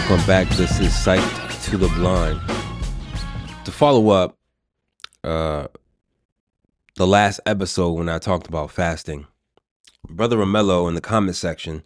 Welcome back. This is Sight to the Blind. To follow up the last episode when I talked about fasting, Brother Romello in the comment section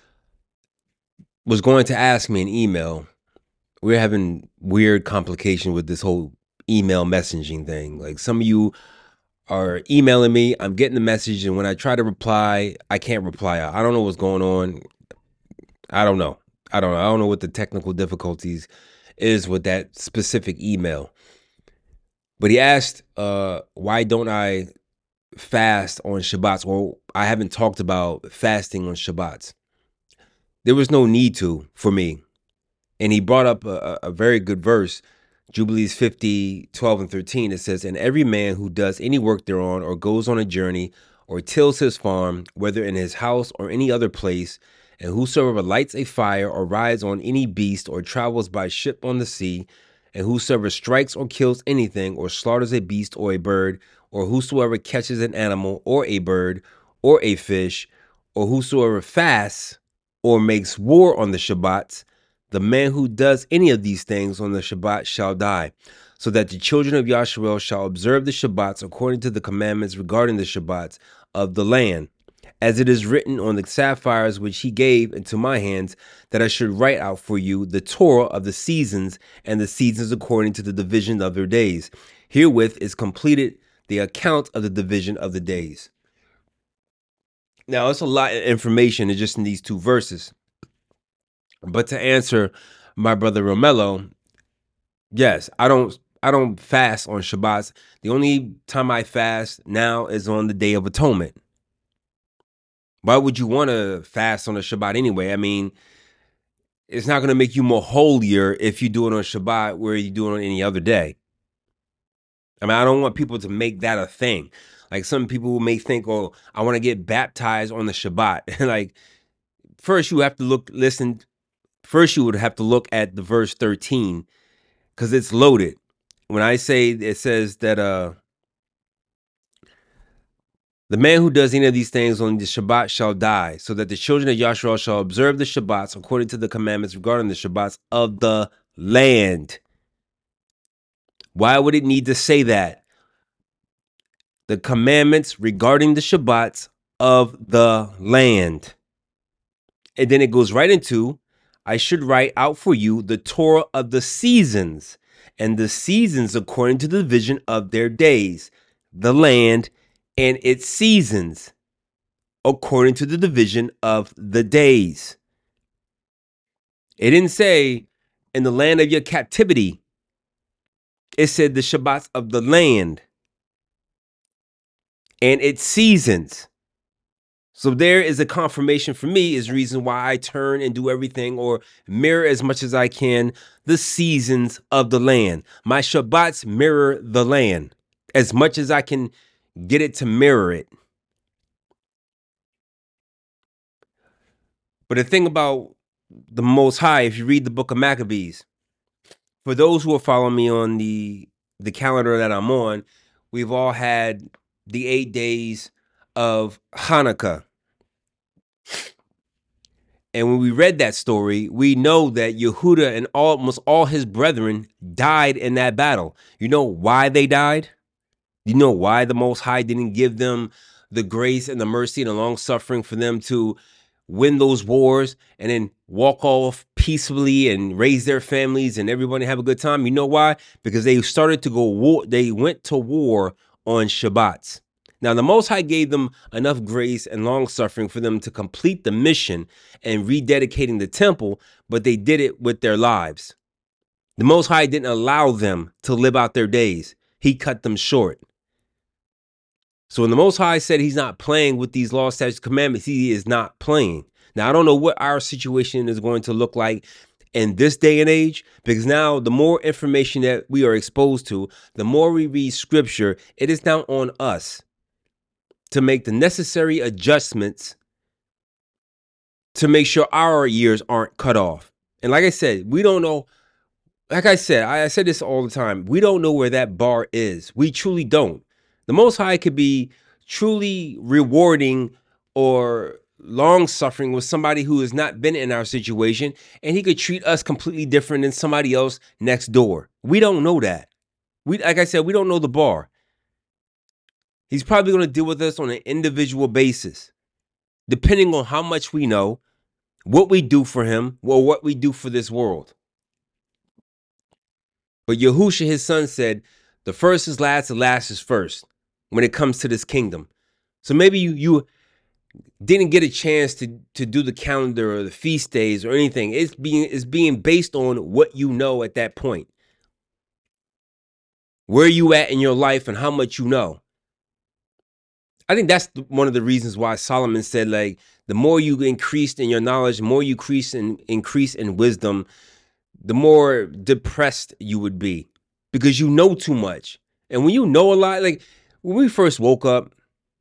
was going to ask me an email. We're having weird complication with this whole email messaging thing. Like, some of you are emailing me, I'm getting the message, and when I try to reply, I can't reply. I don't know what's going on. I don't know what the technical difficulties is with that specific email. But he asked, why don't I fast on Shabbats? Well, I haven't talked about fasting on Shabbats. There was no need to for me. And he brought up a very good verse, Jubilees 50, 12 and 13. It says, "And every man who does any work thereon, or goes on a journey, or tills his farm, whether in his house or any other place, and whosoever lights a fire, or rides on any beast, or travels by ship on the sea, and whosoever strikes or kills anything, or slaughters a beast or a bird, or whosoever catches an animal, or a bird, or a fish, or whosoever fasts, or makes war on the Shabbats, the man who does any of these things on the Shabbat shall die. So that the children of Yasharel shall observe the Shabbats according to the commandments regarding the Shabbats of the land, as it is written on the sapphires which he gave into my hands, that I should write out for you the Torah of the seasons, and the seasons according to the division of their days. Herewith is completed the account of the division of the days." Now, it's a lot of information just in these two verses. But to answer my brother Romello, yes, I don't fast on Shabbats. The only time I fast now is on the Day of Atonement. Why would you want to fast on a Shabbat anyway? I mean, it's not going to make you more holier if you do it on Shabbat where you do it on any other day. I mean, I don't want people to make that a thing. Like, some people may think, "Oh, I want to get baptized on the Shabbat." Like, first you have to listen. First, you would have to look at the verse 13, because it's loaded. When I say, it says that the man who does any of these things on the Shabbat shall die, so that the children of Yasharel shall observe the Shabbats according to the commandments regarding the Shabbats of the land. Why would it need to say that? The commandments regarding the Shabbats of the land. And then it goes right into, "I should write out for you the Torah of the seasons, and the seasons according to the division of their days, the land and its seasons according to the division of the days." It didn't say in the land of your captivity. It said the Shabbats of the land and its seasons. So there is a confirmation for me, is reason why I turn and do everything, or mirror as much as I can, the seasons of the land. My Shabbats mirror the land as much as I can get it to mirror it. But the thing about the Most High, if you read the book of Maccabees, for those who are following me on the calendar that I'm on, we've all had the 8 days of Hanukkah. And when we read that story, we know that Yehuda and almost all his brethren died in that battle. You know why they died? You know why the Most High didn't give them the grace and the mercy and the long suffering for them to win those wars and then walk off peacefully and raise their families and everybody have a good time? You know why? Because they started to go war. They went to war on Shabbats. Now, the Most High gave them enough grace and long suffering for them to complete the mission and rededicating the temple, but they did it with their lives. The Most High didn't allow them to live out their days. He cut them short. So when the Most High said he's not playing with these laws, statutes, commandments, he is not playing. Now, I don't know what our situation is going to look like in this day and age, because now the more information that we are exposed to, the more we read scripture, it is now on us to make the necessary adjustments to make sure our years aren't cut off. And like I said, we don't know. Like I said this all the time. We don't know where that bar is. We truly don't. The Most High could be truly rewarding or long suffering with somebody who has not been in our situation, and he could treat us completely different than somebody else next door. We don't know that. Like I said, we don't know the bar. He's probably going to deal with us on an individual basis, depending on how much we know, what we do for him, or what we do for this world. But Yahushua, his son, said, the first is last, the last is first when it comes to this kingdom. So maybe you didn't get a chance to do the calendar or the feast days or anything. It's being based on what you know at that point. Where you at in your life and how much you know. I think that's one of the reasons why Solomon said, like, the more you increased in your knowledge, the more you increase in wisdom, the more depressed you would be because you know too much. And when you know a lot, like when we first woke up,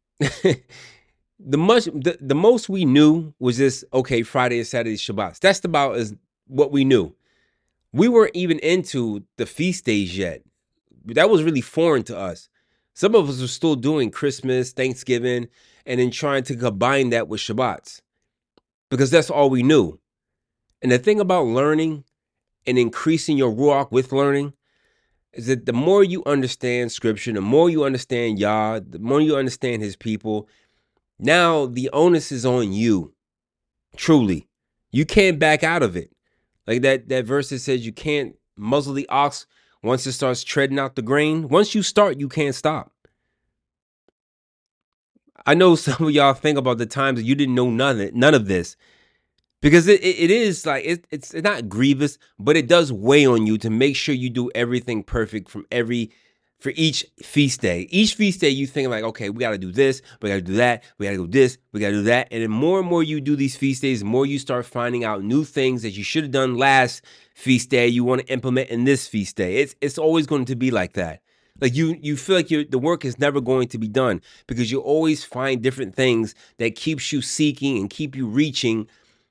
the most we knew was just, okay, Friday and Saturday Shabbats. That's about as what we knew. We weren't even into the feast days yet. That was really foreign to us. Some of us were still doing Christmas, Thanksgiving, and then trying to combine that with Shabbats because that's all we knew. And the thing about learning and increasing your ruach with learning is that the more you understand scripture, the more you understand Yah, the more you understand his people, now the onus is on you. Truly. You can't back out of it. Like that verse that says you can't muzzle the ox once it starts treading out the grain. Once you start, you can't stop. I know some of y'all think about the times that you didn't know none of this. Because it is like it's not grievous, but it does weigh on you to make sure you do everything perfect for each feast day. Each feast day, you think like, okay, we got to do this, we got to do that, we got to do this, we got to do that, and then more and more you do these feast days, the more you start finding out new things that you should have done last feast day. You want to implement in this feast day. It's always going to be like that. Like you feel like the work is never going to be done because you always find different things that keeps you seeking and keep you reaching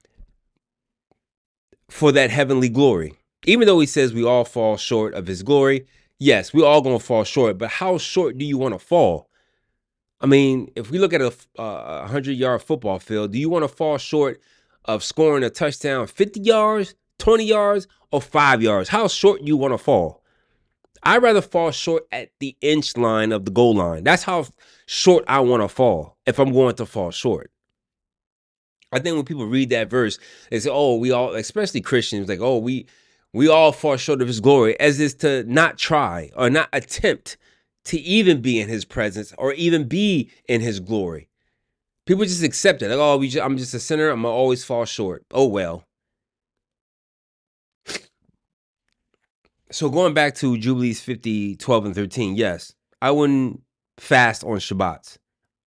for that heavenly glory. Even though he says we all fall short of his glory, yes, we all gonna fall short, but how short do you want to fall? I mean, if we look at a 100-yard football field, do you want to fall short of scoring a touchdown 50 yards, 20 yards, or 5 yards? How short do you want to fall? I'd rather fall short at the inch line of the goal line. That's how short I want to fall if I'm going to fall short. I think when people read that verse, they say, oh, we all, especially Christians, like, oh, we all fall short of his glory, as is to not try or not attempt to even be in his presence or even be in his glory. People just accept it. Like, oh, I'm just a sinner. I'm going to always fall short. Oh, well. So going back to Jubilees 50, 12, and 13, yes, I wouldn't fast on Shabbats.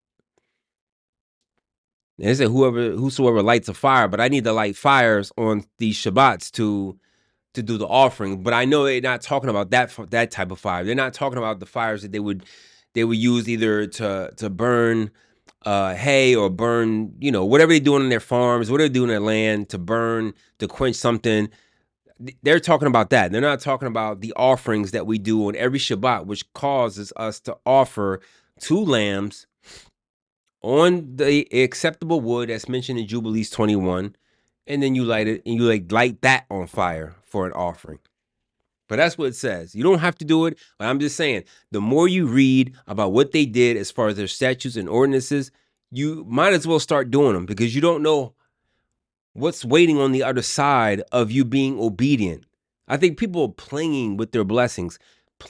And they said whosoever lights a fire, but I need to light fires on these Shabbats to do the offering. But I know they're not talking about that type of fire. They're not talking about the fires that they would use either to burn hay or burn, whatever they're doing in their farms, whatever they're doing in their land, to burn, to quench something. They're talking about that. They're not talking about the offerings that we do on every Shabbat, which causes us to offer 2 lambs on the acceptable wood that's mentioned in Jubilees 21, and then you light it and you light that on fire for an offering. But that's what it says. You don't have to do it, but I'm just saying, the more you read about what they did as far as their statutes and ordinances, you might as well start doing them because you don't know what's waiting on the other side of you being obedient. I think people are playing with their blessings.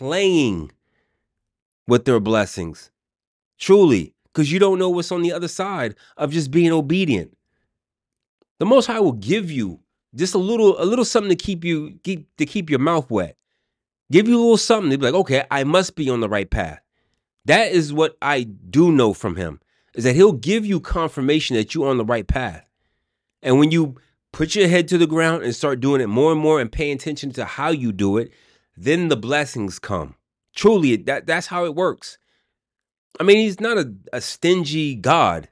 Truly. Because you don't know what's on the other side of just being obedient. The Most High will give you just a little something to keep your mouth wet. Give you a little something to be like, okay, I must be on the right path. That is what I do know from him, is that he'll give you confirmation that you're on the right path. And when you put your head to the ground and start doing it more and more and pay attention to how you do it, then the blessings come. Truly, that's how it works. I mean, he's not a stingy God.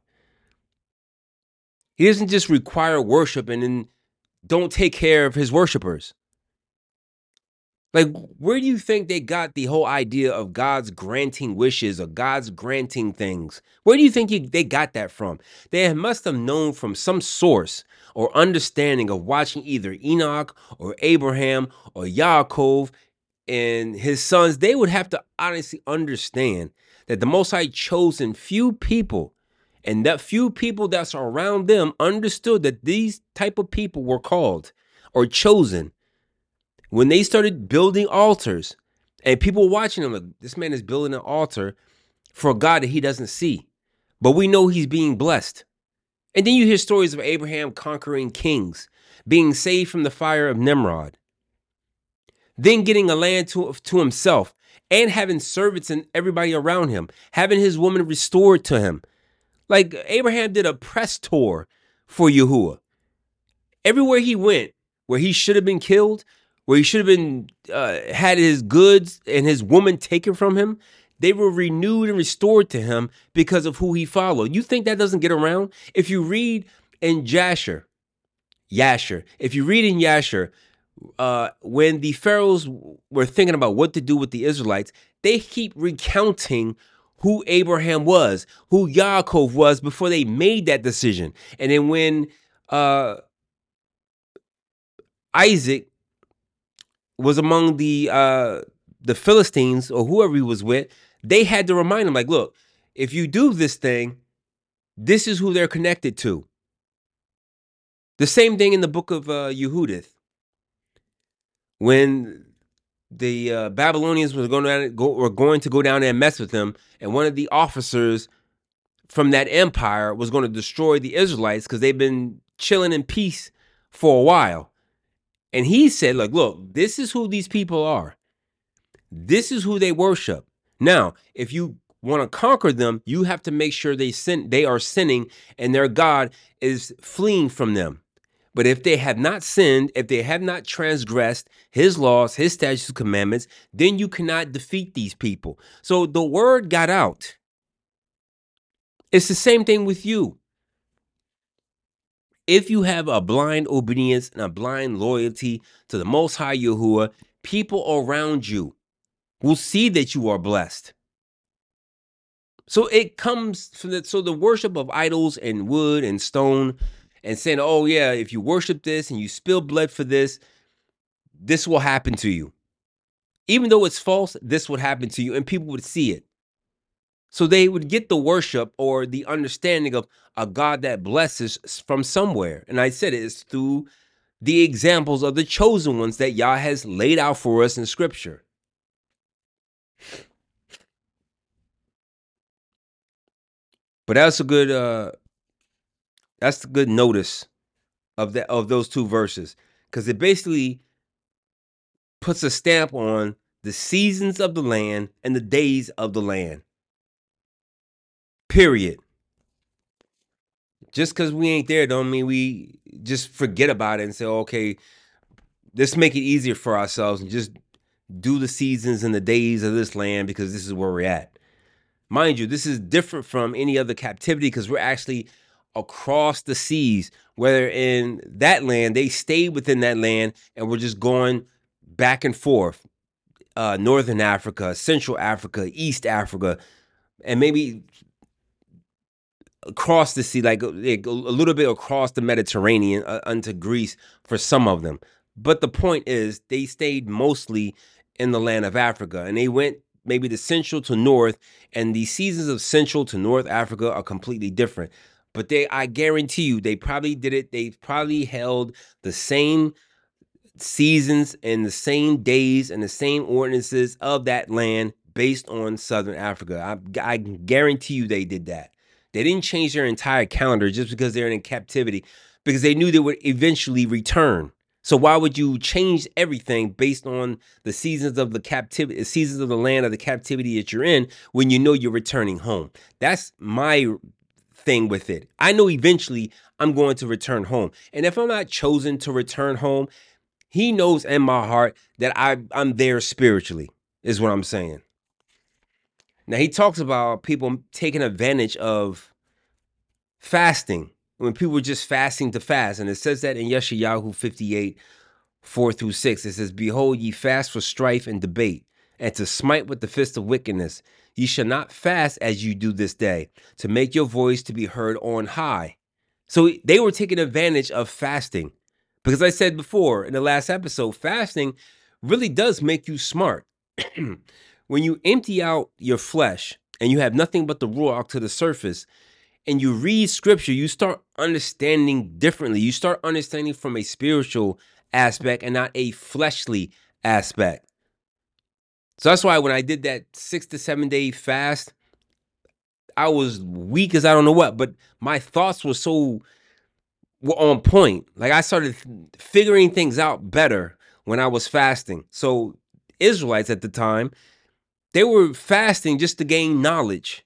He doesn't just require worship and then don't take care of his worshipers. Like, where do you think they got the whole idea of God's granting wishes or God's granting things? Where do you think they got that from? They must have known from some source or understanding of watching either Enoch or Abraham or Yaakov and his sons. They would have to honestly understand that the Most High chosen few people, and that few people that's around them understood that these type of people were called or chosen. When they started building altars and people watching them, like, this man is building an altar for a God that he doesn't see, but we know he's being blessed. And then you hear stories of Abraham conquering kings, being saved from the fire of Nimrod, then getting a land to himself, and having servants and everybody around him, having his woman restored to him. Like, Abraham did a press tour for Yahuwah. Everywhere he went, where he should have been killed, where he should have been had his goods and his woman taken from him, they were renewed and restored to him because of who he followed. You think that doesn't get around? If you read in Yasher, if you read in Yasher, when the pharaohs were thinking about what to do with the Israelites, they keep recounting who Abraham was, who Yaakov was before they made that decision. And then when Isaac was among the Philistines or whoever he was with, they had to remind him, like, look, if you do this thing, this is who they're connected to. The same thing in the book of Yehudith. When the Babylonians were going to go down there and mess with them, and one of the officers from that empire was going to destroy the Israelites because they've been chilling in peace for a while. And he said, like, look, this is who these people are. This is who they worship. Now, if you want to conquer them, you have to make sure they are sinning and their God is fleeing from them. But if they have not sinned, if they have not transgressed his laws, his statutes, commandments, then you cannot defeat these people. So the word got out. It's the same thing with you. If you have a blind obedience and a blind loyalty to the Most High Yahuwah, people around you will see that you are blessed. So it comes from the worship of idols and wood and stone and saying, oh yeah, if you worship this and you spill blood for this, this will happen to you. Even though it's false, this would happen to you and people would see it. So they would get the worship or the understanding of a God that blesses from somewhere. And I said it's through the examples of the chosen ones that Yah has laid out for us in Scripture. But that's a good notice of those two verses, because it basically puts a stamp on the seasons of the land and the days of the land. Period. Just because we ain't there don't mean we just forget about it and say, okay, let's make it easier for ourselves and just do the seasons and the days of this land because this is where we're at. Mind you, this is different from any other captivity because we're actually across the seas, whether in that land, they stayed within that land and we're just going back and forth. Northern Africa, Central Africa, East Africa, and maybe across the sea, like a little bit across the Mediterranean unto Greece for some of them. But the point is, they stayed mostly in the land of Africa, and they went maybe the Central to North, and the seasons of Central to North Africa are completely different. But I guarantee you, they probably did it. They probably held the same seasons and the same days and the same ordinances of that land based on Southern Africa. I guarantee you they did that. They didn't change their entire calendar just because they're in captivity, because they knew they would eventually return. So why would you change everything based on the seasons of the captivity, seasons of the land of the captivity that you're in, when you know you're returning home? That's my thing with it. I know eventually I'm going to return home. And if I'm not chosen to return home, he knows in my heart that I'm there spiritually, is what I'm saying. Now, he talks about people taking advantage of fasting, when people were just fasting to fast. And it says that in Yeshayahu 58, 4-6. It says, "Behold, ye fast for strife and debate, and to smite with the fist of wickedness. Ye shall not fast as you do this day, to make your voice to be heard on high." So they were taking advantage of fasting. Because I said before in the last episode, fasting really does make you smart. When you empty out your flesh and you have nothing but the ruach to the surface, and you read scripture, you start understanding differently. You start understanding from a spiritual aspect and not a fleshly aspect. So that's why when I did that 6 to 7 day fast, I was weak as I don't know what, but my thoughts were on point. Like I started figuring things out better when I was fasting. So Israelites at the time, they were fasting just to gain knowledge.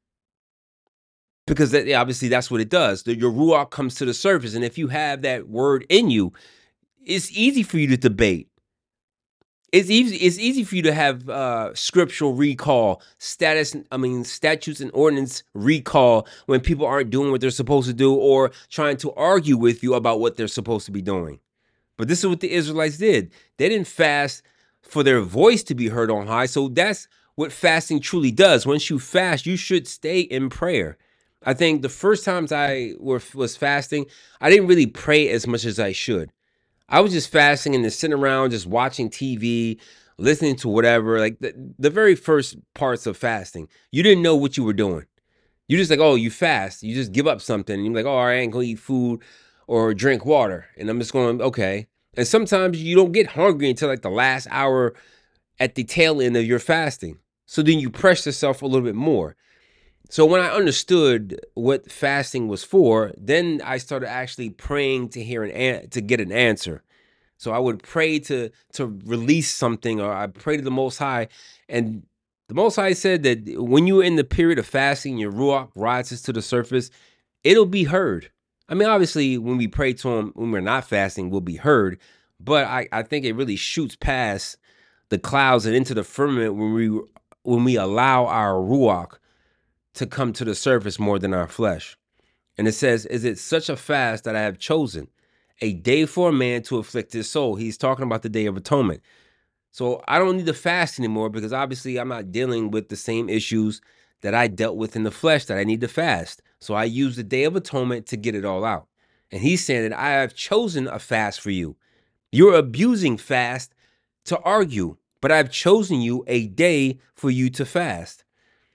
Because obviously that's what it does. Your ruach comes to the surface. And if you have that word in you, it's easy for you to debate. It's easy for you to have scriptural recall, statutes and ordinance recall when people aren't doing what they're supposed to do or trying to argue with you about what they're supposed to be doing. But this is what the Israelites did. They didn't fast for their voice to be heard on high. So that's what fasting truly does. Once you fast, you should stay in prayer. I think the first times I was fasting, I didn't really pray as much as I should. I was just fasting and just sitting around, just watching TV, listening to whatever. Like the very first parts of fasting, you didn't know what you were doing. You just like, oh, you fast. You just give up something. And you're like, oh, I ain't gonna eat food or drink water. And I'm just going, okay. And sometimes you don't get hungry until like the last hour at the tail end of your fasting. So then you press yourself a little bit more. So when I understood what fasting was for, then I started actually praying to to get an answer. So I would pray to release something, or I pray to the Most High, and the Most High said that when you're in the period of fasting, your ruach rises to the surface, it'll be heard. I mean, obviously, when we pray to Him when we're not fasting, we'll be heard. But I think it really shoots past the clouds and into the firmament when we allow our ruach to come to the surface more than our flesh. And it says, "Is it such a fast that I have chosen? A day for a man to afflict his soul." He's talking about the Day of Atonement. So I don't need to fast anymore because obviously I'm not dealing with the same issues that I dealt with in the flesh that I need to fast. So I use the Day of Atonement to get it all out. And he's saying that I have chosen a fast for you. You're abusing fast to argue, but I've chosen you a day for you to fast.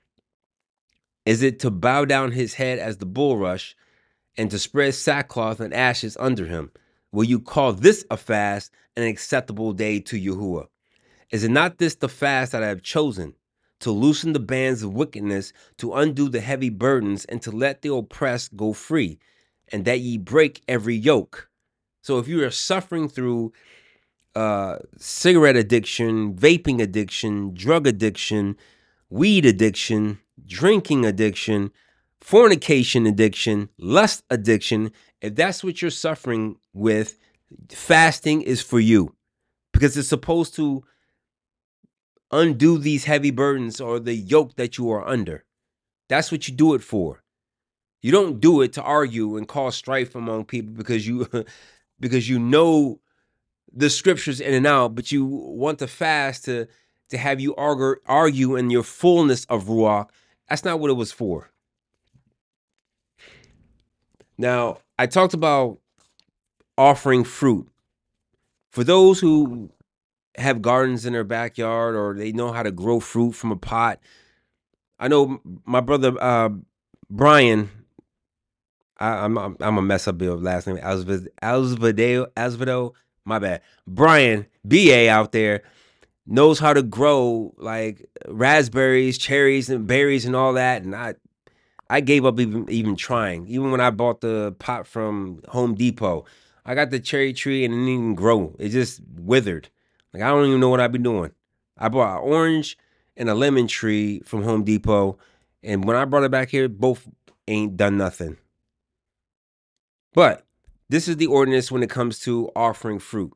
Is it to bow down his head as the bulrush and to spread sackcloth and ashes under him? Will you call this a fast, an acceptable day to Yahuwah? Is it not this the fast that I have chosen, to loosen the bands of wickedness, to undo the heavy burdens, and to let the oppressed go free, and that ye break every yoke? So if you are suffering through cigarette addiction, vaping addiction, drug addiction, weed addiction, drinking addiction, fornication addiction, lust addiction, if that's what you're suffering with, fasting is for you, because it's supposed to undo these heavy burdens or the yoke that you are under. That's what you do it for. You don't do it to argue and cause strife among people because you because you know the scriptures in and out, but you want to fast to have you argue in your fullness of ruach. That's not what it was for. Now, I talked about offering fruit. For those who have gardens in their backyard or they know how to grow fruit from a pot, I know my brother Brian. I'm a mess up your last name. Alvado. My bad. Brian BA out there knows how to grow like raspberries, cherries, and berries and all that. And I gave up even trying. Even when I bought the pot from Home Depot, I got the cherry tree and it didn't even grow. It just withered. Like I don't even know what I've been doing. I bought an orange and a lemon tree from Home Depot, and when I brought it back here, both ain't done nothing. But this is the ordinance when it comes to offering fruit.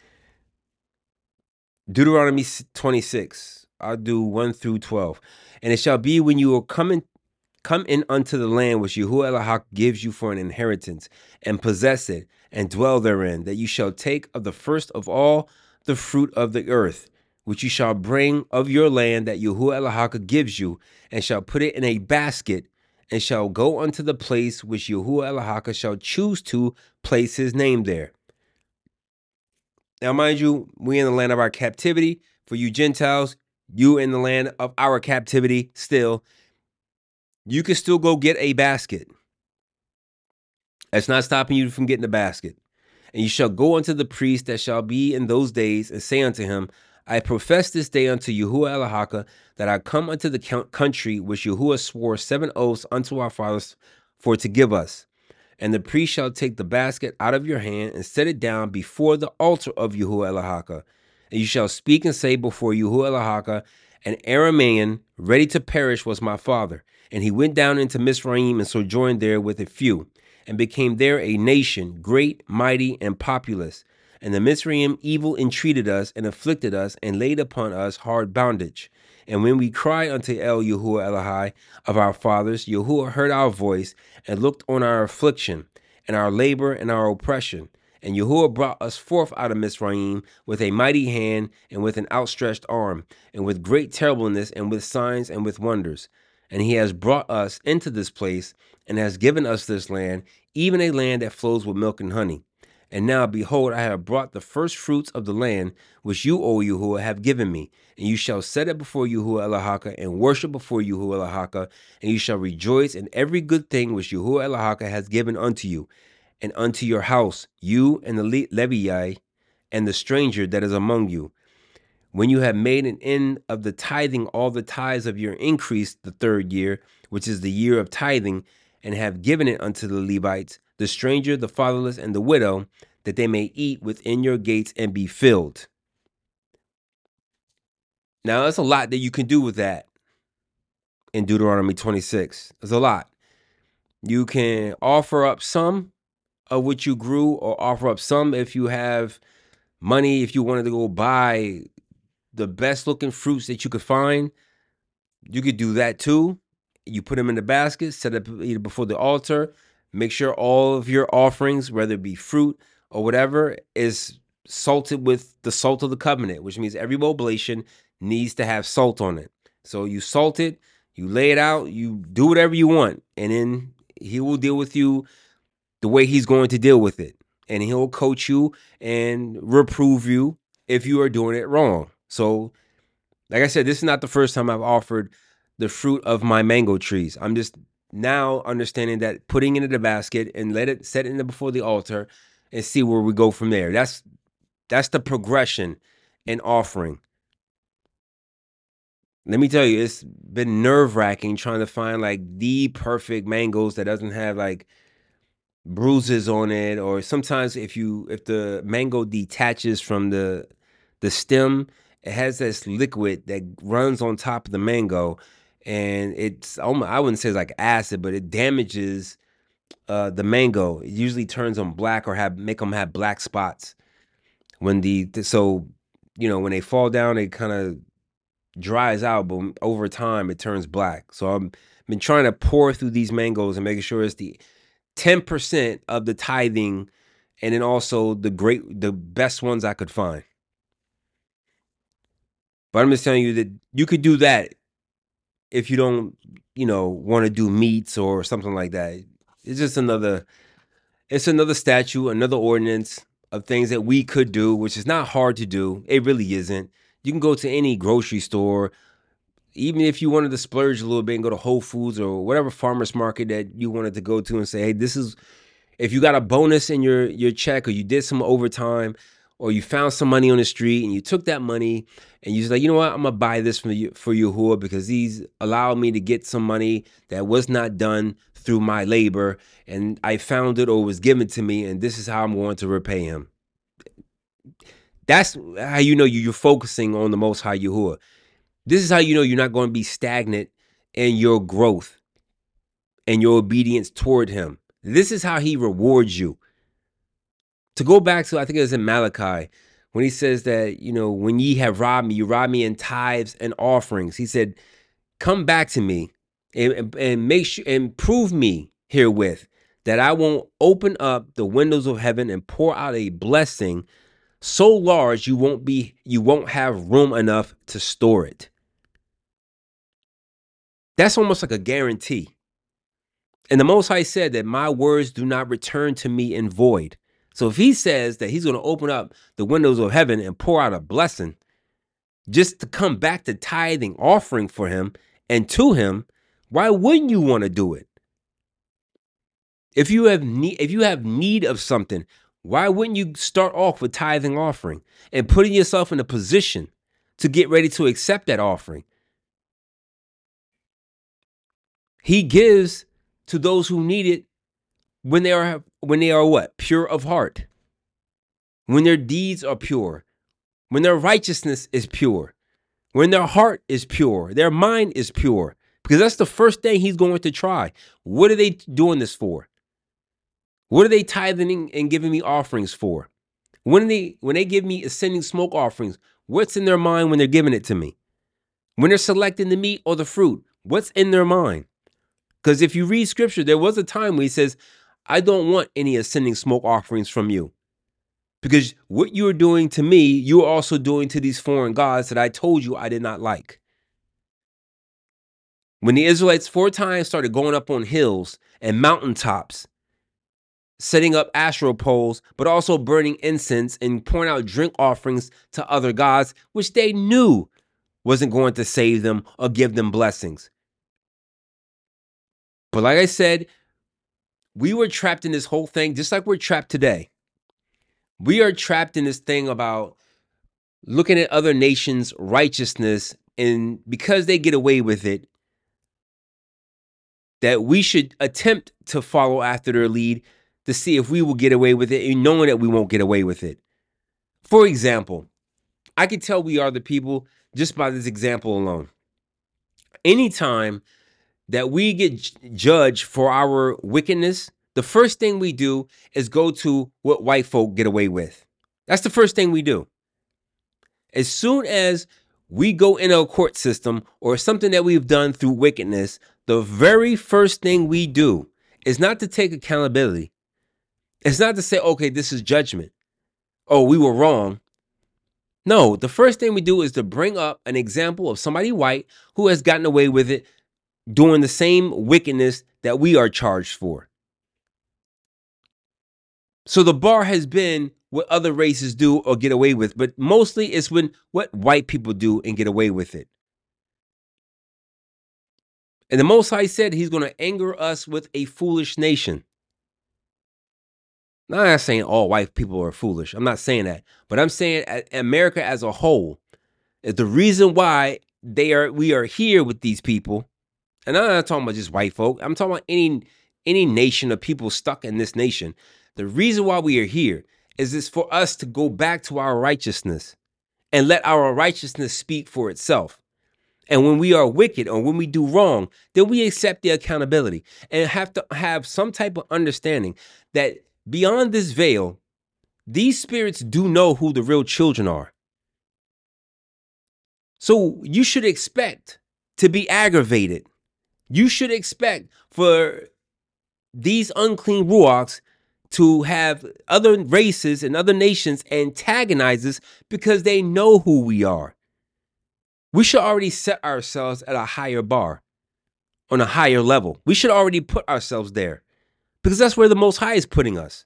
Deuteronomy 26. I'll do 1 through 12. And it shall be when you are coming Come in unto the land which Yahuwah Elohim gives you for an inheritance, and possess it, and dwell therein, that you shall take of the first of all the fruit of the earth, which you shall bring of your land that Yahuwah Elohim gives you, and shall put it in a basket, and shall go unto the place which Yahuwah Elohim shall choose to place his name there. Now, mind you, we in the land of our captivity. For you Gentiles, you in the land of our captivity still. You can still go get a basket. That's not stopping you from getting the basket. And you shall go unto the priest that shall be in those days, and say unto him, I profess this day unto Yahuwah Elohim that I come unto the country which Yahuwah swore 7 oaths unto our fathers for to give us. And the priest shall take the basket out of your hand and set it down before the altar of Yahuwah Elohim. And you shall speak and say before Yahuwah Elohim, an Aramean ready to perish was my father. And he went down into Mizraim and sojourned there with a few, and became there a nation, great, mighty, and populous. And the Mizraim evil entreated us, and afflicted us, and laid upon us hard bondage. And when we cry unto El Yahuwah Elohai of our fathers, Yahuwah heard our voice, and looked on our affliction, and our labor, and our oppression. And Yahuwah brought us forth out of Mizraim with a mighty hand, and with an outstretched arm, and with great terribleness, and with signs, and with wonders. And he has brought us into this place, and has given us this land, even a land that flows with milk and honey. And now, behold, I have brought the first fruits of the land, which you, O Yahuwah, have given me. And you shall set it before Yahuwah Elohim, and worship before Yahuwah Elohim, and you shall rejoice in every good thing which Yahuwah Elohim has given unto you, and unto your house, you and the Levi, and the stranger that is among you. When you have made an end of the tithing all the tithes of your increase the 3rd year, which is the year of tithing, and have given it unto the Levites, the stranger, the fatherless, and the widow, that they may eat within your gates and be filled. Now, there's a lot that you can do with that in Deuteronomy 26. There's a lot. You can offer up some of what you grew, or offer up some if you have money, if you wanted to go buy the best looking fruits that you could find. You could do that too. You put them in the basket, set it either before the altar. Make sure all of your offerings, whether it be fruit or whatever, is salted with the salt of the covenant, which means every oblation needs to have salt on it. So you salt it, you lay it out, you do whatever you want, and then he will deal with you the way he's going to deal with it. And he'll coach you and reprove you if you are doing it wrong. So, like I said, this is not the first time I've offered the fruit of my mango trees. I'm just now understanding that putting it in the basket and set it in before the altar and see where we go from there. That's the progression in offering. Let me tell you, it's been nerve-wracking trying to find like the perfect mangoes that doesn't have like bruises on it, or sometimes if the mango detaches from the stem, it has this liquid that runs on top of the mango, and it's almost, I wouldn't say it's like acid, but it damages the mango. It usually turns them black or make them have black spots when so when they fall down, it kind of dries out, but over time it turns black. So I've been trying to pour through these mangoes and making sure it's the 10% of the tithing, and then also the best ones I could find. But I'm just telling you that you could do that if you don't, want to do meats or something like that. It's just another statute, another ordinance of things that we could do, which is not hard to do. It really isn't. You can go to any grocery store, even if you wanted to splurge a little bit and go to Whole Foods or whatever farmer's market that you wanted to go to and say, hey, this is, if you got a bonus in your check, or you did some overtime, or you found some money on the street and you took that money and you was like, you know what, I'm gonna buy this for Yahuwah because these allowed me to get some money that was not done through my labor, and I found it or was given to me, and this is how I'm going to repay him. That's how you know you're focusing on the Most High Yahuwah. This is how you know you're not going to be stagnant in your growth and your obedience toward him. This is how he rewards you. To go back to, I think it was in Malachi, when he says that, when ye have robbed me, you robbed me in tithes and offerings. He said, come back to me and make sure and prove me herewith that I won't open up the windows of heaven and pour out a blessing so large you won't have room enough to store it. That's almost like a guarantee. And the Most High said that my words do not return to me in void. So if he says that he's going to open up the windows of heaven and pour out a blessing just to come back to tithing offering for him and to him, why wouldn't you want to do it? If you have need of something, why wouldn't you start off with tithing offering and putting yourself in a position to get ready to accept that offering? He gives to those who need it when they are what? Pure of heart. When their deeds are pure, when their righteousness is pure, when their heart is pure, their mind is pure, because that's the first thing he's going to try. What are they doing this for? What are they tithing and giving me offerings for? When they give me ascending smoke offerings, what's in their mind when they're giving it to me? When they're selecting the meat or the fruit, what's in their mind? Because if you read scripture, there was a time where he says, I don't want any ascending smoke offerings from you. Because what you are doing to me, you are also doing to these foreign gods that I told you I did not like. When the Israelites 4 times started going up on hills and mountaintops, setting up Asherah poles, but also burning incense and pouring out drink offerings to other gods, which they knew wasn't going to save them or give them blessings. But like I said, we were trapped in this whole thing, just like we're trapped today. We are trapped in this thing about looking at other nations' righteousness, and because they get away with it, that we should attempt to follow after their lead to see if we will get away with it, and knowing that we won't get away with it. For example, I can tell we are the people just by this example alone. Anytime that we get judged for our wickedness, the first thing we do is go to what white folk get away with. That's the first thing we do. As soon as we go in a court system or something that we've done through wickedness, the very first thing we do is not to take accountability. It's not to say, okay, this is judgment. Oh, we were wrong. No, the first thing we do is to bring up an example of somebody white who has gotten away with it doing the same wickedness that we are charged for. So the bar has been what other races do or get away with, but mostly it's when what white people do and get away with it. And the Most High said he's going to anger us with a foolish nation. Now, I'm not saying all white people are foolish. I'm not saying that. But I'm saying America as a whole is the reason why we are here with these people. And I'm not talking about just white folk. I'm talking about any nation of people stuck in this nation. The reason why we are here is for us to go back to our righteousness and let our righteousness speak for itself. And when we are wicked or when we do wrong, then we accept the accountability and have to have some type of understanding that beyond this veil, these spirits do know who the real children are. So you should expect to be aggravated. You should expect for these unclean ruachs to have other races and other nations antagonize us because they know who we are. We should already set ourselves at a higher bar, on a higher level. We should already put ourselves there because that's where the Most High is putting us.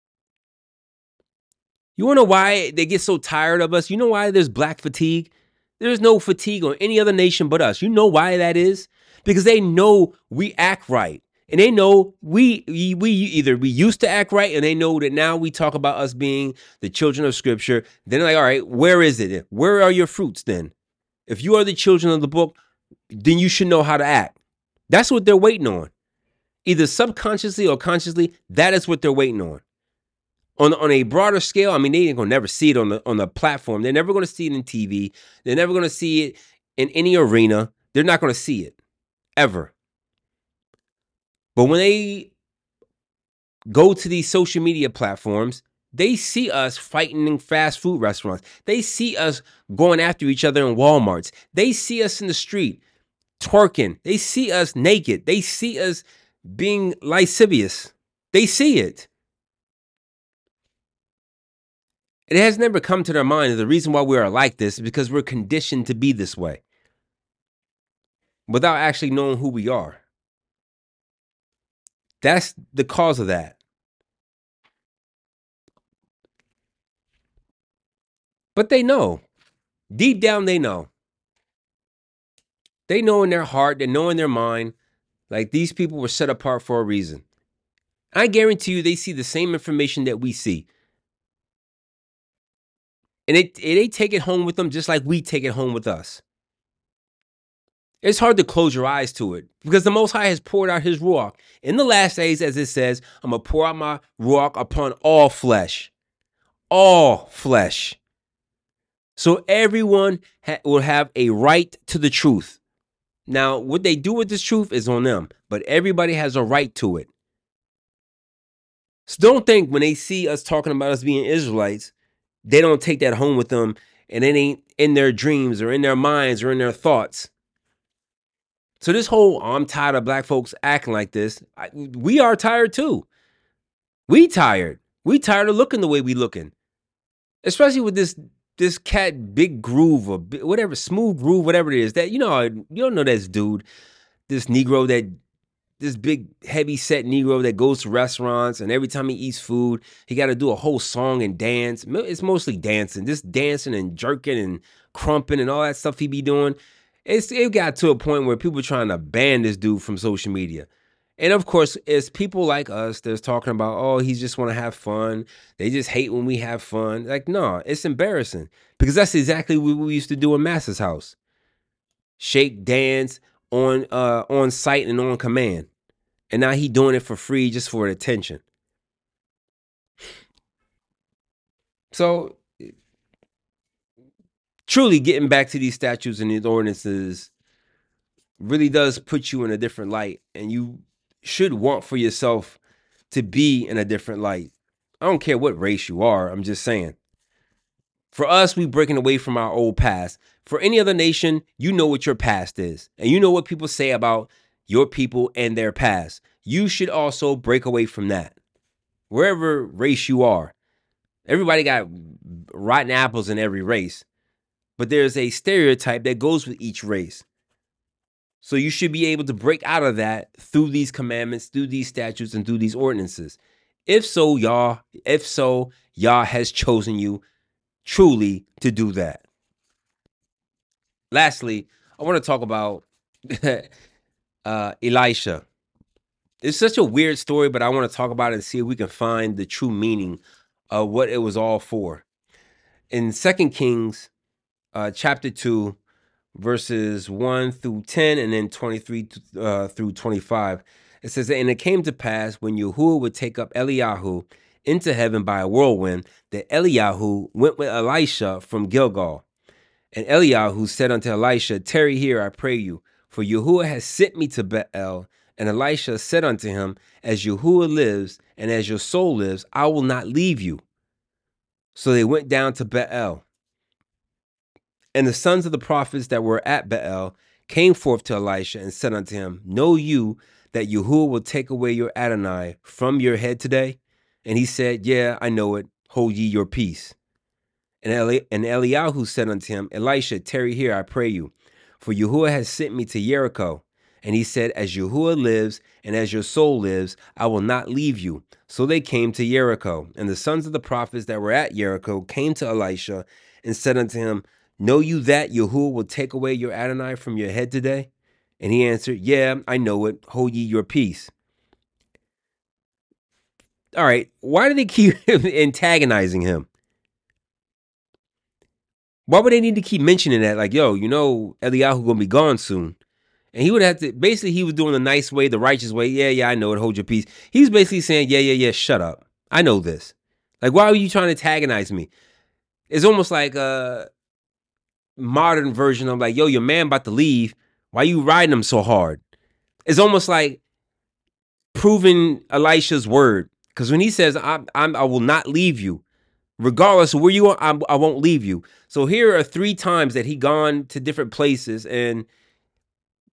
You want to know why they get so tired of us? You know why there's black fatigue? There's no fatigue on any other nation but us. You know why that is? Because they know we act right. And they know we used to act right, and they know that now we talk about us being the children of Scripture. Then they're like, all right, where is it? Where are your fruits then? If you are the children of the book, then you should know how to act. That's what they're waiting on. Either subconsciously or consciously, that is what they're waiting on. On a broader scale, I mean, they ain't gonna never see it on the platform. They're never gonna see it in TV. They're never gonna see it in any arena. They're not gonna see it ever. But when they go to these social media platforms, they see us fighting in fast food restaurants. They see us going after each other in Walmarts. They see us in the street twerking. They see us naked. They see us being lascivious. They see it. It has never come to their mind that the reason why we are like this is because we're conditioned to be this way without actually knowing who we are. That's the cause of that. But they know. Deep down, they know. They know in their heart, they know in their mind, like these people were set apart for a reason. I guarantee you they see the same information that we see. And they take it home with them just like we take it home with us. It's hard to close your eyes to it because the Most High has poured out his Ruach. In the last days, as it says, I'm going to pour out my Ruach upon all flesh. All flesh. So everyone will have a right to the truth. Now, what they do with this truth is on them, but everybody has a right to it. So don't think when they see us talking about us being Israelites, they don't take that home with them and it ain't in their dreams or in their minds or in their thoughts. So this whole I'm tired of black folks acting like this, we are tired too. We tired. We tired of looking the way we looking. Especially with this cat Big Groove or whatever, Smooth Groove, whatever it is. That you don't know this dude, this Negro this big heavy set Negro that goes to restaurants and every time he eats food, he got to do a whole song and dance. It's mostly dancing, just dancing and jerking and crumping and all that stuff he be doing. It got to a point where people are trying to ban this dude from social media. And of course, it's people like us that's talking about, oh, he just want to have fun. They just hate when we have fun. Like, no, it's embarrassing because that's exactly what we used to do in Master's house. Shake, dance on site and on command. And now he doing it for free just for attention. So truly getting back to these statutes and these ordinances really does put you in a different light, and you should want for yourself to be in a different light. I don't care what race you are. I'm just saying. For us, we breaking away from our old past. For any other nation, you know what your past is. And you know what people say about your people and their past. You should also break away from that. Wherever race you are. Everybody got rotten apples in every race. But there's a stereotype that goes with each race. So you should be able to break out of that through these commandments, through these statutes, and through these ordinances. If so, Yah has chosen you truly to do that. Lastly, I want to talk about Elisha. It's such a weird story, but I want to talk about it and see if we can find the true meaning of what it was all for. In 2 Kings chapter 2, verses 1 through 10, and then 23 through 25, it says, and it came to pass when Yahuwah would take up Eliyahu into heaven by a whirlwind, that Eliyahu went with Elisha from Gilgal. And Eliyahu said unto Elisha, tarry here, I pray you, for Yahuwah has sent me to Bethel. And Elisha said unto him, as Yahuwah lives, and as your soul lives, I will not leave you. So they went down to Bethel. And the sons of the prophets that were at Bethel came forth to Elisha and said unto him, know you that Yahuwah will take away your Adonai from your head today? And he said, yeah, I know it. Hold ye your peace. And Eliyahu said unto him, Elisha, tarry here, I pray you, for Yahuwah has sent me to Jericho. And he said, as Yahuwah lives, and as your soul lives, I will not leave you. So they came to Jericho. And the sons of the prophets that were at Jericho came to Elisha and said unto him, know you that Yahuwah will take away your Adonai from your head today? And he answered, yeah, I know it. Hold ye your peace. All right, why do they keep antagonizing him? Why would they need to keep mentioning that? Like, yo, Eliyahu gonna be gone soon. And he would have to, basically he was doing the nice way, the righteous way. Yeah, I know it. Hold your peace. He's basically saying, yeah, shut up. I know this. Like, why are you trying to antagonize me? It's almost like a modern version of like, yo, your man about to leave. Why you riding him so hard? It's almost like proving Elisha's word. Because when he says, I will not leave you, regardless of where you are, I won't leave you. So here are 3 times that he gone to different places and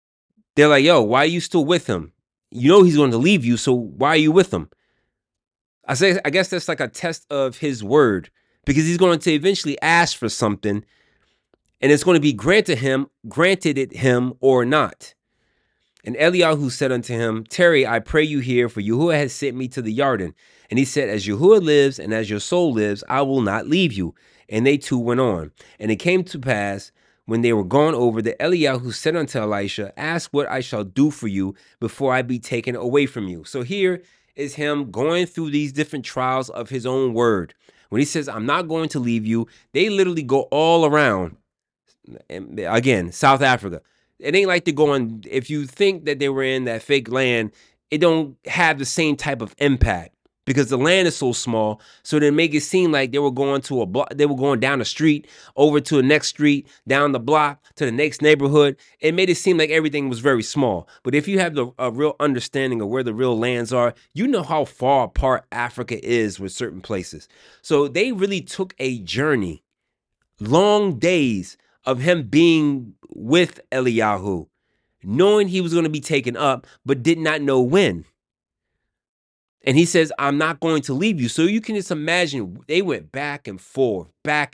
They're like, yo, why are you still with him? You know he's going to leave you, so why are you with him? I guess that's like a test of his word, because he's going to eventually ask for something, and it's going to be granted him or not. And Eliyahu said unto him, tarry, I pray you here, for Yahuwah has sent me to the Yarden. And he said, as Yahuwah lives and as your soul lives, I will not leave you. And they two went on. And it came to pass, when they were gone over, that Eliyahu said unto Elisha, ask what I shall do for you before I be taken away from you. So here is him going through these different trials of his own word. When he says, I'm not going to leave you, they literally go all around. And again, South Africa. It ain't like they're going, if you think that they were in that fake land, it don't have the same type of impact because the land is so small. So they make it seem like they were going to a block, they were going down the street, over to the next street, down the block, to the next neighborhood. It made it seem like everything was very small. But if you have a real understanding of where the real lands are, you know how far apart Africa is with certain places. So they really took a journey, long days of him being with Eliyahu, knowing he was going to be taken up, but did not know when. And he says, I'm not going to leave you. So you can just imagine they went back and forth.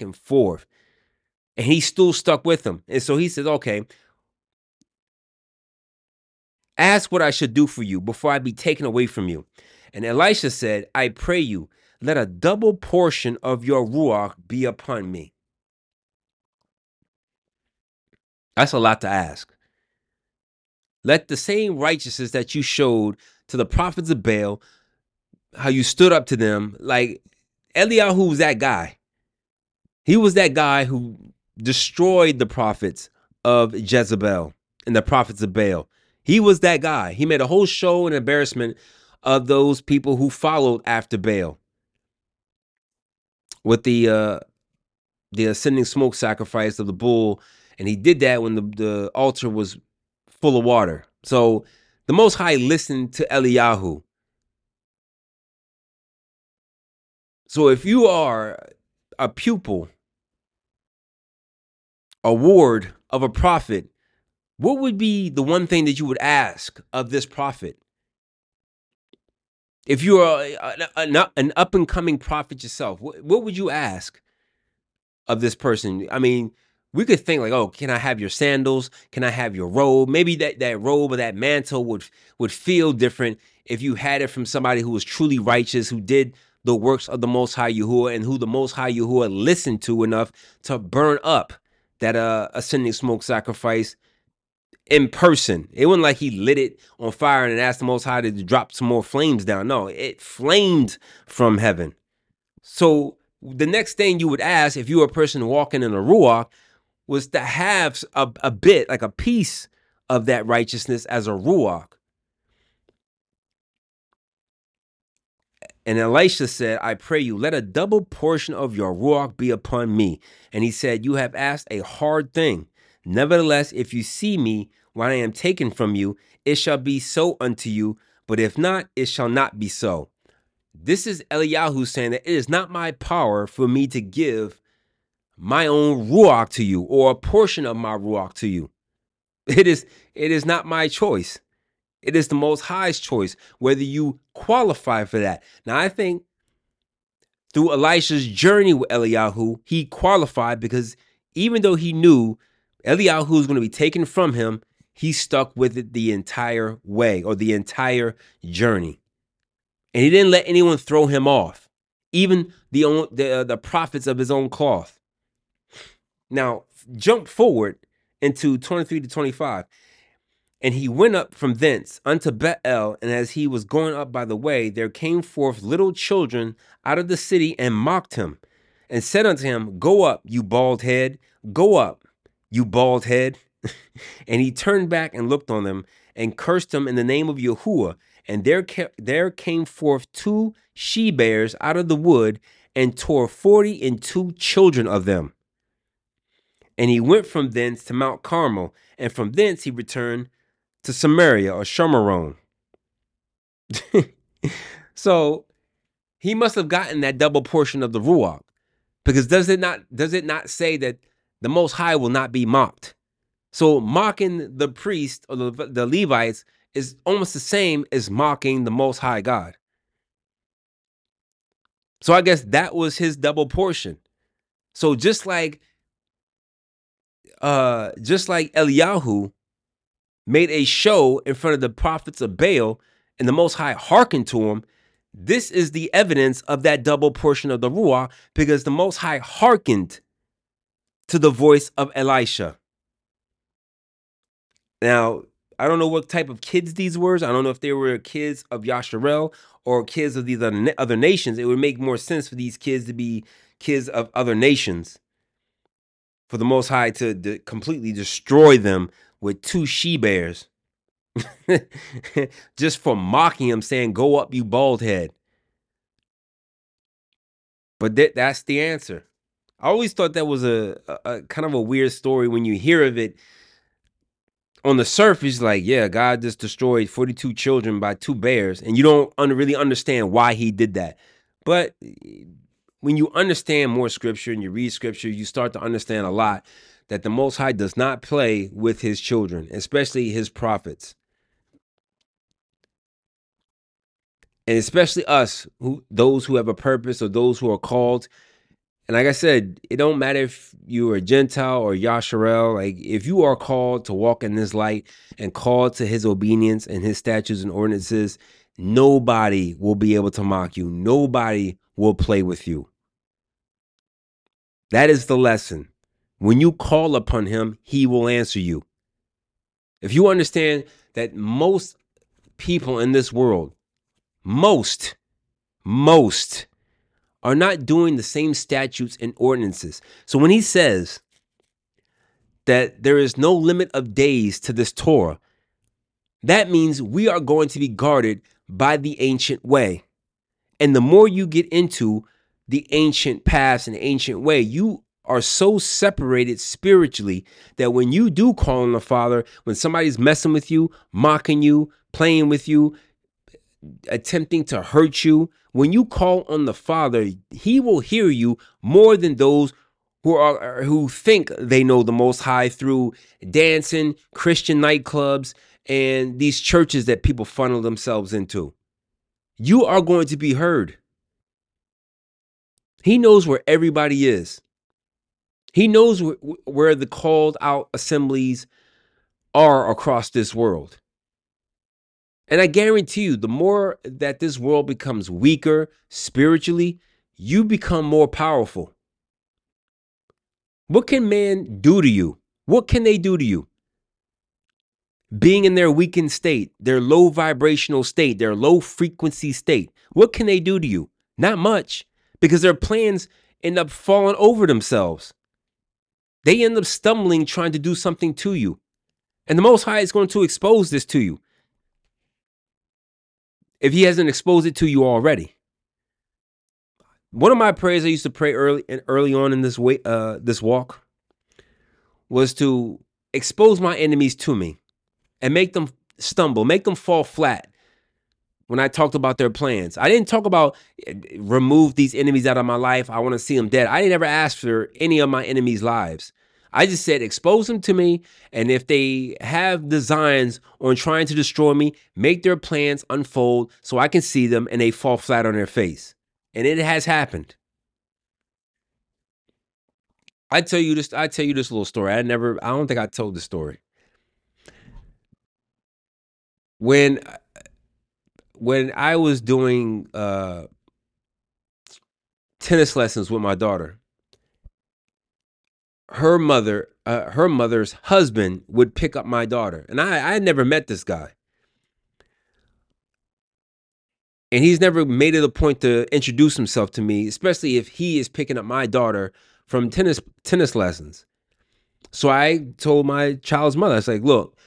And he still stuck with them. And so he says, okay, ask what I should do for you before I be taken away from you. And Elisha said, I pray you, let a double portion of your ruach be upon me. That's a lot to ask. Let the same righteousness that you showed to the prophets of Baal, how you stood up to them, like Eliyahu was that guy. He was that guy who destroyed the prophets of Jezebel and the prophets of Baal. He was that guy. He made a whole show and embarrassment of those people who followed after Baal with the ascending smoke sacrifice of the bull. And he did that when the altar was full of water. So the Most High listened to Eliyahu. So if you are a pupil, a ward of a prophet, what would be the one thing that you would ask of this prophet? If you are an up-and-coming prophet yourself, what would you ask of this person? I mean, we could think like, oh, can I have your sandals? Can I have your robe? Maybe that robe or that mantle would feel different if you had it from somebody who was truly righteous, who did the works of the Most High Yahuwah, and who the Most High Yahuwah listened to enough to burn up that ascending smoke sacrifice in person. It wasn't like he lit it on fire and asked the Most High to drop some more flames down. No, it flamed from heaven. So the next thing you would ask if you were a person walking in a ruach was to have a bit, like a piece of that righteousness as a ruach. And Elisha said, I pray you, let a double portion of your ruach be upon me. And he said, you have asked a hard thing. Nevertheless, if you see me when I am taken from you, it shall be so unto you. But if not, it shall not be so. This is Eliyahu saying that it is not my power for me to give my own ruach to you, or a portion of my ruach to you. It is not my choice. It is the Most High's choice, whether you qualify for that. Now, I think through Elisha's journey with Eliyahu, he qualified because even though he knew Eliyahu was going to be taken from him, he stuck with it the entire way, or the entire journey. And he didn't let anyone throw him off, even the prophets of his own cloth. Now, jump forward into 23 to 25. And he went up from thence unto Bethel, and as he was going up by the way, there came forth little children out of the city and mocked him, and said unto him, go up, you bald head, go up, you bald head. And he turned back and looked on them, and cursed them in the name of Yahuwah. And there came forth 2 she-bears out of the wood, and tore 42 children of them. And he went from thence to Mount Carmel, and from thence he returned to Samaria, or Shomron. So he must have gotten that double portion of the ruach, because does it not say that the Most High will not be mocked? So mocking the priest or the Levites is almost the same as mocking the Most High God. So I guess that was his double portion. So just like Eliyahu made a show in front of the prophets of Baal and the Most High hearkened to him, this is the evidence of that double portion of the Ruach, because the Most High hearkened to the voice of Elisha. Now, I don't know what type of kids these were. I don't know if they were kids of Yasharel or kids of these other nations. It would make more sense for these kids to be kids of other nations, for the Most High to completely destroy them with 2 she-bears just for mocking him, saying, "Go up, you bald head." But that's the answer. I always thought that was a kind of a weird story when you hear of it on the surface. Like, yeah, God just destroyed 42 children by 2 bears, and you don't really understand why he did that. But when you understand more scripture and you read scripture, you start to understand a lot that the Most High does not play with his children, especially his prophets. And especially us, those who have a purpose or those who are called. And like I said, it don't matter if you are a Gentile or Yasharel. Like, if you are called to walk in this light and called to his obedience and his statutes and ordinances, nobody will be able to mock you. Nobody will play with you. That is the lesson. When you call upon him, he will answer you. If you understand that most people in this world, most are not doing the same statutes and ordinances. So when he says that there is no limit of days to this Torah, that means we are going to be guarded by the ancient way. And the more you get into the ancient paths and the ancient way, you are so separated spiritually that when you do call on the Father, when somebody's messing with you, mocking you, playing with you, attempting to hurt you, when you call on the Father, he will hear you more than those who think they know the Most High through dancing, Christian nightclubs, and these churches that people funnel themselves into. You are going to be heard. He knows where everybody is. He knows where the called out assemblies are across this world. And I guarantee you, the more that this world becomes weaker spiritually, you become more powerful. What can man do to you? What can they do to you? Being in their weakened state, their low vibrational state, their low frequency state, what can they do to you? Not much, because their plans end up falling over themselves. They end up stumbling trying to do something to you. And the Most High is going to expose this to you, if he hasn't exposed it to you already. One of my prayers I used to pray early on in this walk was to expose my enemies to me and make them stumble, make them fall flat. When I talked about their plans, I didn't talk about remove these enemies out of my life. I want to see them dead. I didn't ever ask for any of my enemies' lives. I just said, expose them to me. And if they have designs on trying to destroy me, make their plans unfold so I can see them and they fall flat on their face. And it has happened. I tell you this little story. I don't think I told the story. When I was doing tennis lessons with my daughter, her mother's husband would pick up my daughter. And I had never met this guy. And he's never made it a point to introduce himself to me, especially if he is picking up my daughter from tennis lessons. So I told my child's mother, I was like, look,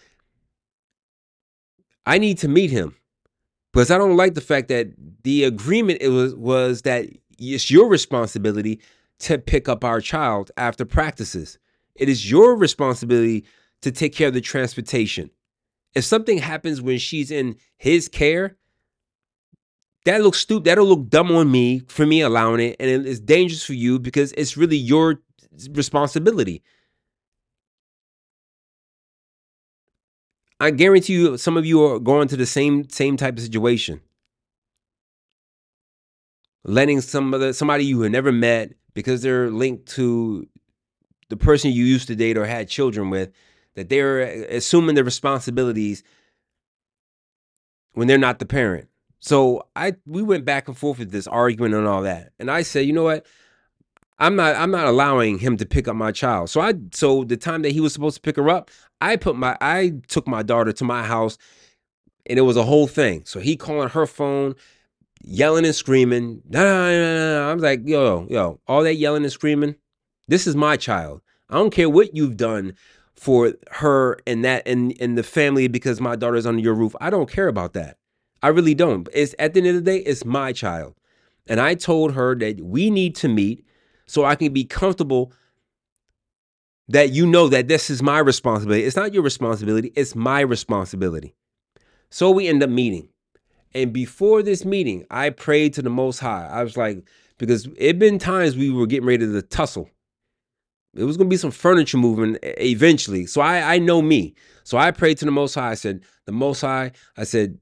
I need to meet him, because I don't like the fact that the agreement was that it's your responsibility to pick up our child after practices. It is your responsibility to take care of the transportation. If something happens when she's in his care, that looks stupid. That'll look dumb on me for me allowing it, and it's dangerous for you because it's really your responsibility. I guarantee you, some of you are going to the same type of situation. Letting somebody you have never met, because they're linked to the person you used to date or had children with, that they're assuming the responsibilities when they're not the parent. So we went back and forth with this argument and all that. And I said, you know what? I'm not allowing him to pick up my child. So the time that he was supposed to pick her up, I took my daughter to my house, and it was a whole thing. So he calling her phone, yelling and screaming. No. I was like, yo, all that yelling and screaming, this is my child. I don't care what you've done for her and that and the family because my daughter's under your roof. I don't care about that. I really don't. It's at the end of the day, it's my child. And I told her that we need to meet so I can be comfortable that you know that this is my responsibility. It's not your responsibility, it's my responsibility. So we end up meeting. And before this meeting, I prayed to the Most High. I was like, because it been times we were getting ready to tussle. It was going to be some furniture moving eventually. So I know me. So I prayed to the Most High. I said, the Most High, I said,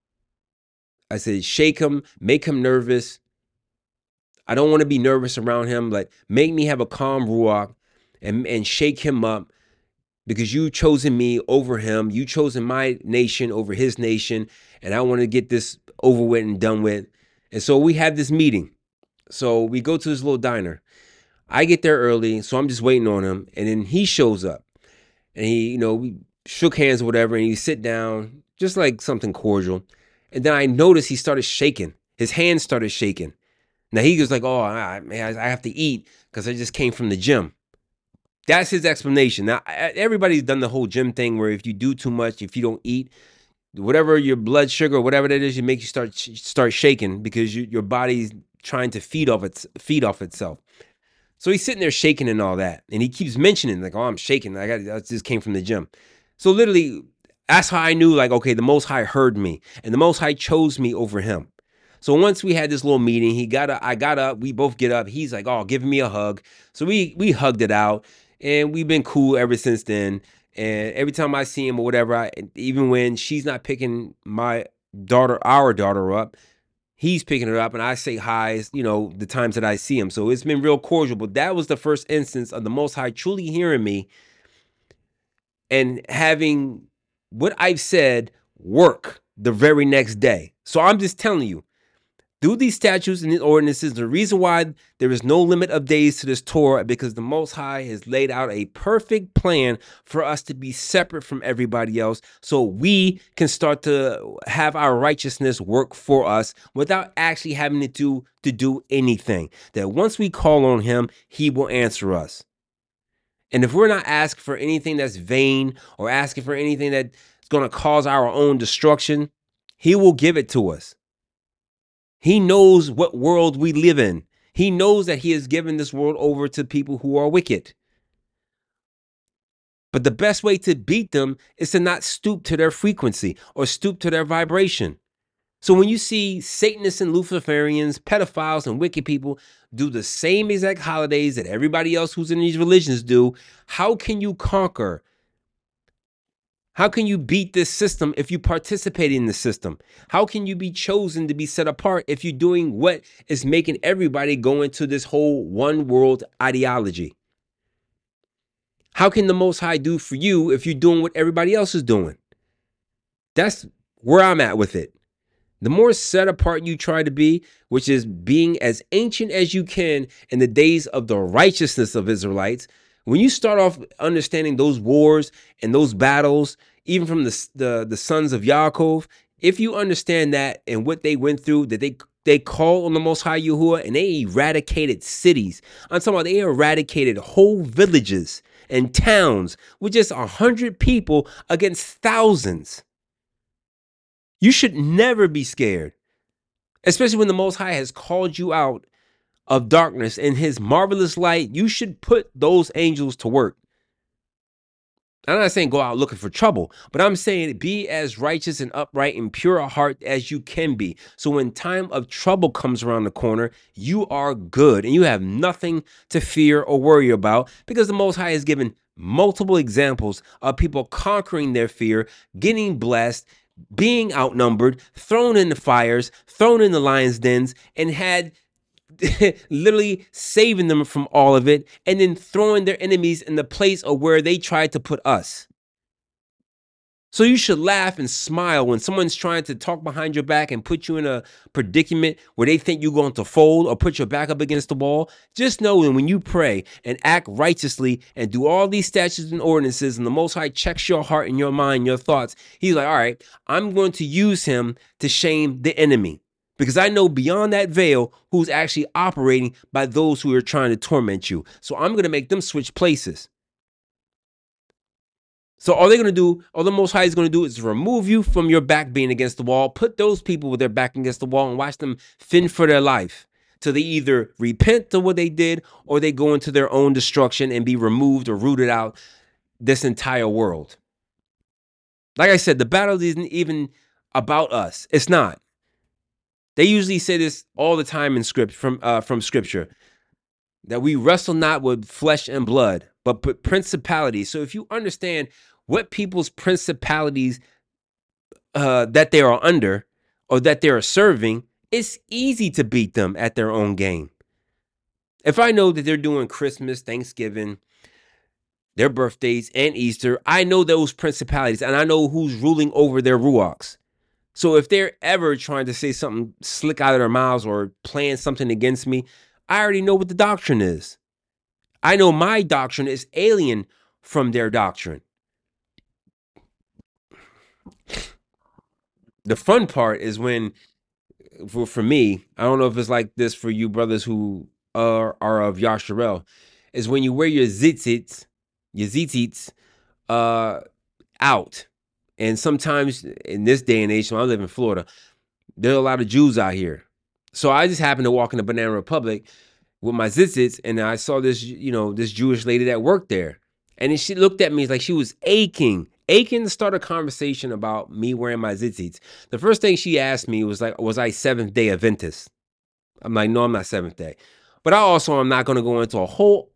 shake him, make him nervous. I don't want to be nervous around him. Like, make me have a calm ruach and shake him up, because you chosen me over him. You chosen my nation over his nation. And I want to get this over with and done with. And so we have this meeting. So we go to this little diner. I get there early, so I'm just waiting on him. And then he shows up. And he, we shook hands or whatever. And he sit down, just like something cordial. And then I noticed he started shaking. His hands started shaking. Now he was like, oh, I have to eat because I just came from the gym. That's his explanation. Now, everybody's done the whole gym thing where if you do too much, if you don't eat, whatever your blood sugar, whatever that is, it makes you start shaking because your body's trying to feed off itself. So he's sitting there shaking and all that, and he keeps mentioning like, "Oh, I'm shaking. I just came from the gym." So literally, that's how I knew like, okay, the Most High heard me, and the Most High chose me over him. So once we had this little meeting, I got up, we both get up. He's like, "Oh, give me a hug." So we hugged it out, and we've been cool ever since then. And every time I see him or whatever, even when she's not picking our daughter up, he's picking her up, and I say hi, the times that I see him. So it's been real cordial. But that was the first instance of the Most High truly hearing me and having what I've said work the very next day. So I'm just telling you, through these statutes and these ordinances, the reason why there is no limit of days to this Torah, because the Most High has laid out a perfect plan for us to be separate from everybody else, so we can start to have our righteousness work for us without actually having to do anything. That once we call on him, he will answer us. And if we're not asking for anything that's vain or asking for anything that's going to cause our own destruction, he will give it to us. He knows what world we live in. He knows that he has given this world over to people who are wicked. But the best way to beat them is to not stoop to their frequency or stoop to their vibration. So when you see Satanists and Luciferians, pedophiles and wicked people do the same exact holidays that everybody else who's in these religions do, how can you conquer? How can you beat this system if you participate in the system? How can you be chosen to be set apart if you're doing what is making everybody go into this whole one world ideology? How can the Most High do for you if you're doing what everybody else is doing? That's where I'm at with it. The more set apart you try to be, which is being as ancient as you can in the days of the righteousness of Israelites, when you start off understanding those wars and those battles, even from the sons of Yaakov, if you understand that and what they went through, that they called on the Most High Yahuwah and they eradicated cities. I'm talking about they eradicated whole villages and towns with just 100 people against thousands. You should never be scared, especially when the Most High has called you out of darkness in his marvelous light. You should put those angels to work. I'm not saying go out looking for trouble, but I'm saying be as righteous and upright and pure at heart as you can be. So when time of trouble comes around the corner, you are good and you have nothing to fear or worry about, because the Most High has given multiple examples of people conquering their fear, getting blessed, being outnumbered, thrown in the fires, thrown in the lion's dens, and had literally saving them from all of it, and then throwing their enemies in the place of where they tried to put us. So you should laugh and smile when someone's trying to talk behind your back and put you in a predicament where they think you're going to fold or put your back up against the wall. Just know that when you pray and act righteously and do all these statutes and ordinances, and the Most High checks your heart and your mind, your thoughts, he's like, all right, I'm going to use him to shame the enemy. Because I know beyond that veil who's actually operating by those who are trying to torment you. So I'm going to make them switch places. So all they're going to do, all the Most High is going to do is remove you from your back being against the wall, put those people with their back against the wall and watch them fend for their life till they either repent of what they did or they go into their own destruction and be removed or rooted out this entire world. Like I said, the battle isn't even about us. It's not. They usually say this all the time in script from scripture, that we wrestle not with flesh and blood, but principalities. So if you understand what people's principalities that they are under or that they are serving, it's easy to beat them at their own game. If I know that they're doing Christmas, Thanksgiving, their birthdays, and Easter, I know those principalities and I know who's ruling over their ruachs. So if they're ever trying to say something slick out of their mouths or plan something against me, I already know what the doctrine is. I know my doctrine is alien from their doctrine. The fun part is when, for me, I don't know if it's like this for you brothers who are of Yasharel, is when you wear your tzitzits out. And sometimes in this day and age, when I live in Florida, there are a lot of Jews out here. So I just happened to walk in the Banana Republic with my tzitzits, and I saw this, this Jewish lady that worked there. And then she looked at me like she was aching to start a conversation about me wearing my tzitzits. The first thing she asked me was like, was I Seventh Day Adventist? I'm like, no, I'm not Seventh Day. But I also am not going to go into a whole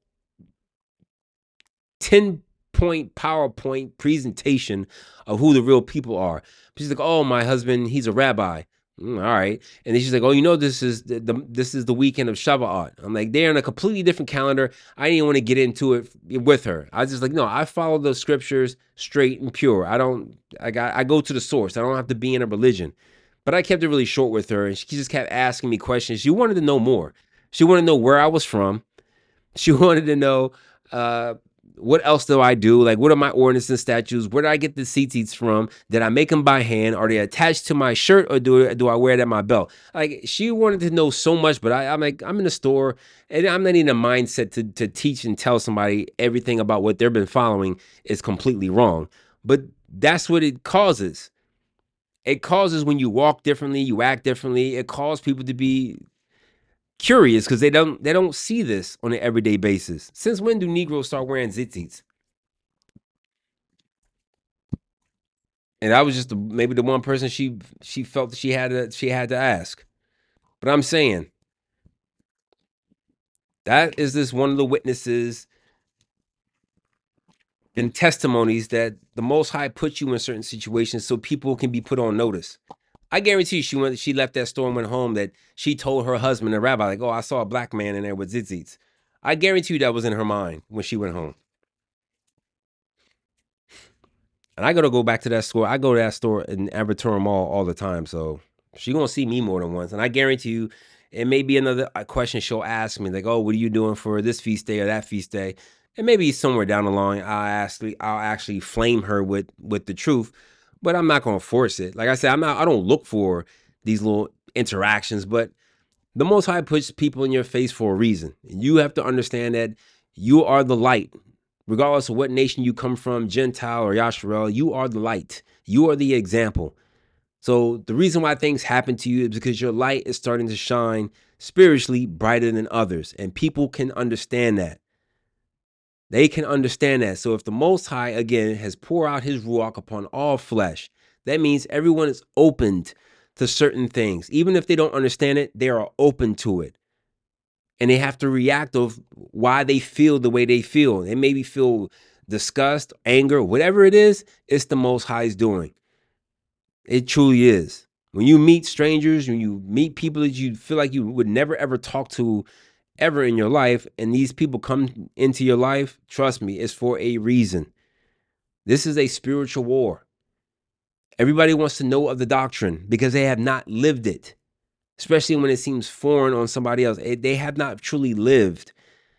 10-point PowerPoint presentation of who the real people are. She's like, oh, my husband, he's a rabbi. All right. And then she's like, oh, this is the weekend of Shavuot. I'm like, they're on a completely different calendar. I didn't want to get into it with her. I was just like, no, I follow the scriptures straight and pure. I go to the source. I don't have to be in a religion. But I kept it really short with her, and she just kept asking me questions. She wanted to know more. She wanted to know where I was from. She wanted to know what else do I do? Like, what are my ordinances and statutes? Where did I get the tzitzits from? Did I make them by hand? Are they attached to my shirt, or do I wear it at my belt? Like, she wanted to know so much, but I'm like, I'm in the store, and I'm not in a mindset to teach and tell somebody everything about what they've been following is completely wrong. But that's what it causes. It causes when you walk differently, you act differently. It causes people to be curious because they don't see this on an everyday basis. Since when do Negroes start wearing tzitzits? And I was just maybe the one person she felt that she had to ask. But I'm saying that is this one of the witnesses and testimonies that the Most High put you in certain situations so people can be put on notice. I guarantee you, she left that store and went home, that she told her husband, the rabbi, like, oh, I saw a black man in there with tzitzits. I guarantee you that was in her mind when she went home. And I got to go back to that store. I go to that store in Aventura Mall all the time. So she's going to see me more than once. And I guarantee you, it may be another question she'll ask me, like, oh, what are you doing for this feast day or that feast day? And maybe somewhere down the line, I'll actually flame her with the truth. But I'm not going to force it. Like I said, I don't look for these little interactions. But the Most High puts people in your face for a reason. And you have to understand that you are the light. Regardless of what nation you come from, Gentile or Yasharel, you are the light. You are the example. So the reason why things happen to you is because your light is starting to shine spiritually brighter than others. And people can understand that. They can understand that. So if the Most High, again, has poured out his Ruach upon all flesh, that means everyone is opened to certain things. Even if they don't understand it, they are open to it. And they have to react of why they feel the way they feel. They maybe feel disgust, anger, whatever it is, it's the Most High's doing. It truly is. When you meet strangers, when you meet people that you feel like you would never ever talk to ever in your life, and these people come into your life, trust me, it's for a reason. This is a spiritual war. Everybody wants to know of the doctrine because they have not lived it, especially when it seems foreign on somebody else. They have not truly lived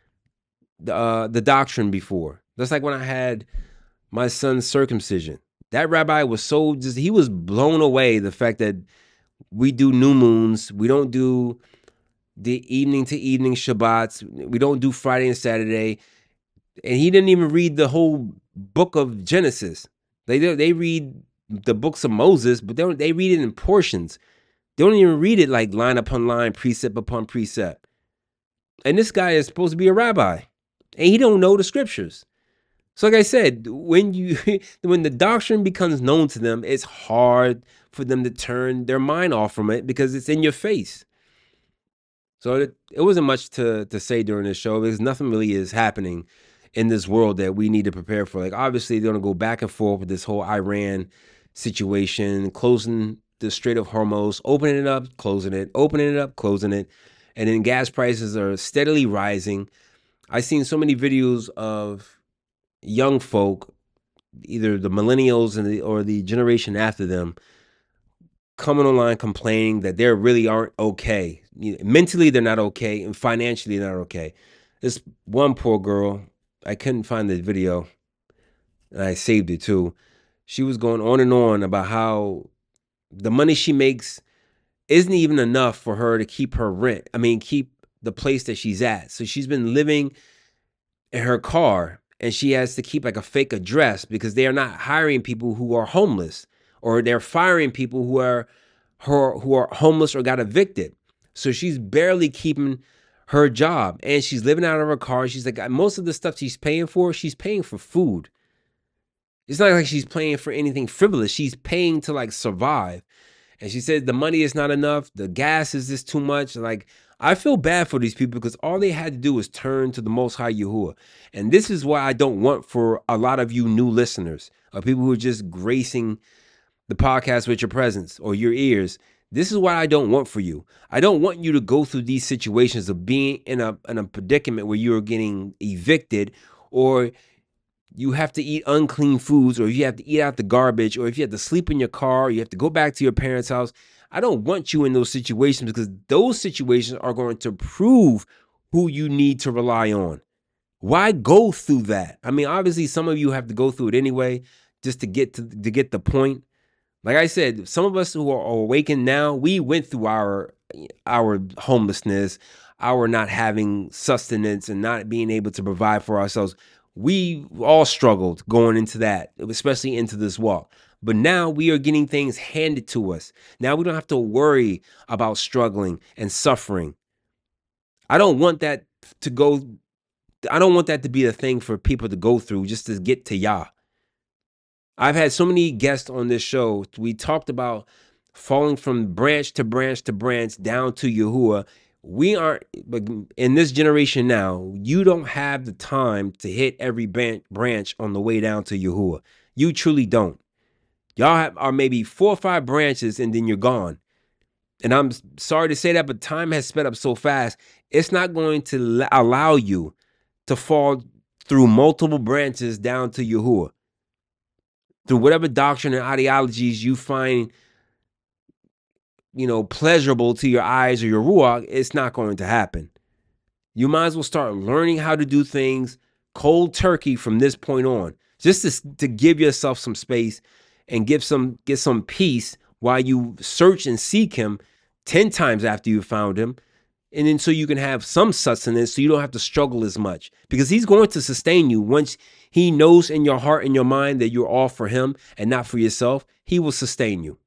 the doctrine before. That's like when I had my son's circumcision. That rabbi was he was blown away the fact that we do new moons. We don't do the evening to evening Shabbats. We don't do Friday and Saturday. And he didn't even read the whole book of Genesis. They read the books of Moses, but they read it in portions. They don't even read it like line upon line, precept upon precept. And this guy is supposed to be a rabbi, and he don't know the scriptures. So like I said, when the doctrine becomes known to them, it's hard for them to turn their mind off from it because it's in your face. So it wasn't much to say during this show because nothing really is happening in this world that we need to prepare for. Like, obviously, they're going to go back and forth with this whole Iran situation, closing the Strait of Hormuz, opening it up, closing it, opening it up, closing it. And then gas prices are steadily rising. I've seen so many videos of young folk, either the millennials or the generation after them, coming online complaining that they really aren't okay. Mentally, they're not okay, and financially, they're not okay. This one poor girl, I couldn't find the video, and I saved it too. She was going on and on about how the money she makes isn't even enough for her to keep her rent. I mean, keep the place that she's at. So she's been living in her car, and she has to keep like a fake address because they are not hiring people who are homeless, or they're firing people who are homeless or got evicted. So she's barely keeping her job, and she's living out of her car. She's like, most of the stuff she's paying for food. It's not like she's paying for anything frivolous. She's paying to like survive. And she said the money is not enough. The gas is just too much. Like, I feel bad for these people because all they had to do was turn to the Most High Yahuwah. And this is why I don't want for a lot of you new listeners or people who are just gracing the podcast with your presence or your ears. This is what I don't want for you. I don't want you to go through these situations of being in a predicament where you're getting evicted, or you have to eat unclean foods, or you have to eat out the garbage, or if you have to sleep in your car, or you have to go back to your parents' house. I don't want you in those situations because those situations are going to prove who you need to rely on. Why go through that? I mean, obviously, some of you have to go through it anyway just to get the point. Like I said, some of us who are awakened now, we went through our homelessness, our not having sustenance and not being able to provide for ourselves. We all struggled going into that, especially into this walk. But now we are getting things handed to us. Now we don't have to worry about struggling and suffering. I don't want that to be a thing for people to go through just to get to Yah. I've had so many guests on this show. We talked about falling from branch to branch to branch down to Yahuwah. We aren't, but in this generation now, you don't have the time to hit every branch on the way down to Yahuwah. You truly don't. Y'all are maybe 4 or 5 branches and then you're gone. And I'm sorry to say that, but time has sped up so fast. It's not going to allow you to fall through multiple branches down to Yahuwah. Through whatever doctrine and ideologies you find, pleasurable to your eyes or your ruach, it's not going to happen. You might as well start learning how to do things cold turkey from this point on, just to give yourself some space and get some peace while you search and seek him 10 times after you found him. And then so you can have some sustenance so you don't have to struggle as much, because he's going to sustain you. Once he knows in your heart and your mind that you're all for him and not for yourself, he will sustain you.